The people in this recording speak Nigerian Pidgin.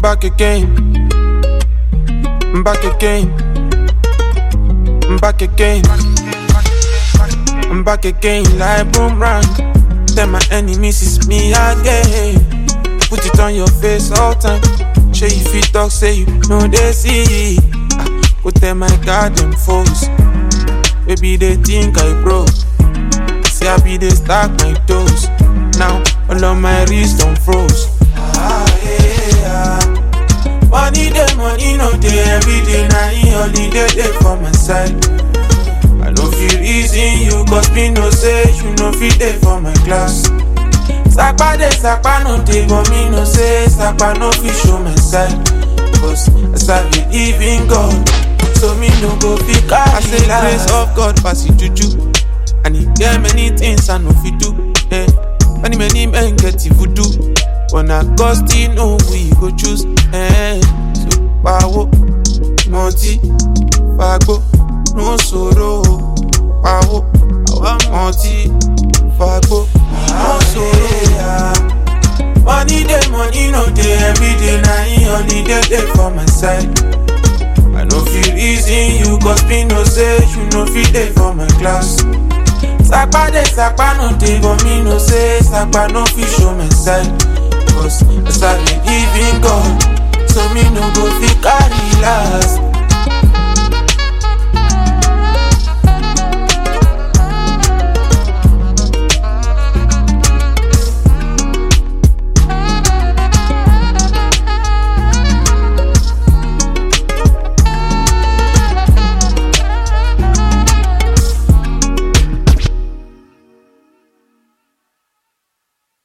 back again. I'm back again. I'm back again. I'm back again like boomerang. Tell my enemies it's me again. Put it on your face all time. Show you fit talk, say you know they see. Go tell my goddamn foes. Maybe they think I broke. See I be they stack my toes. Now all of my wrist don't froze. Money no day, every day now holiday day for my side. I no feel reason you, cause me no say you no fit there for my class. Sakpa no day, but me no say Sakpa no fit show my side. Cause as I believe in God, so me no go fit carry. I say the grace of God pass it juju, and he get many things I no fit do. Many men get it voodoo. When I go still know we go choose. So power, monty, fago, no sorrow. Power, monty, fago, no sorrow. Money no day, every day now holiday day for my side. I no feel reason you, cause me no say you no fit there for my class. Sakpa no day, but me no say Sakpa no fit show my side. Cause as I believe in God, so me no go fit carry last.